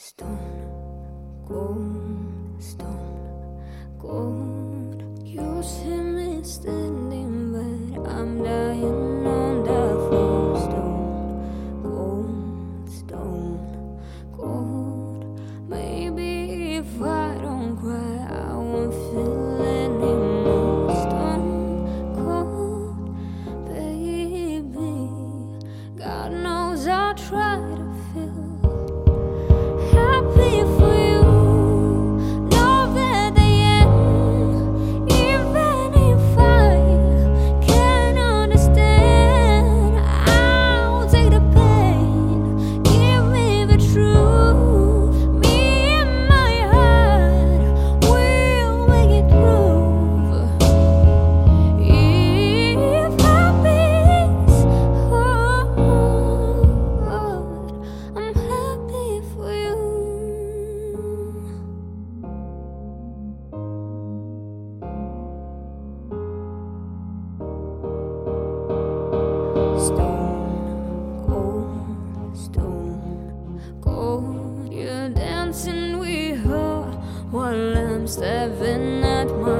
Stone, cold, stone, cold. You see me standing, but I'm dying on the floor. Stone, cold. Maybe if I don't cry, I won't feel anymore. Stone, cold, baby. God knows I'll try to feel happy for you, know that the end, even if I can't understand, I'll take the pain, give me the truth, me and my heart, we'll make it through. If happy's hard, I'm happy for you. Stone, cold. You're dancing with her while I'm stabbing at my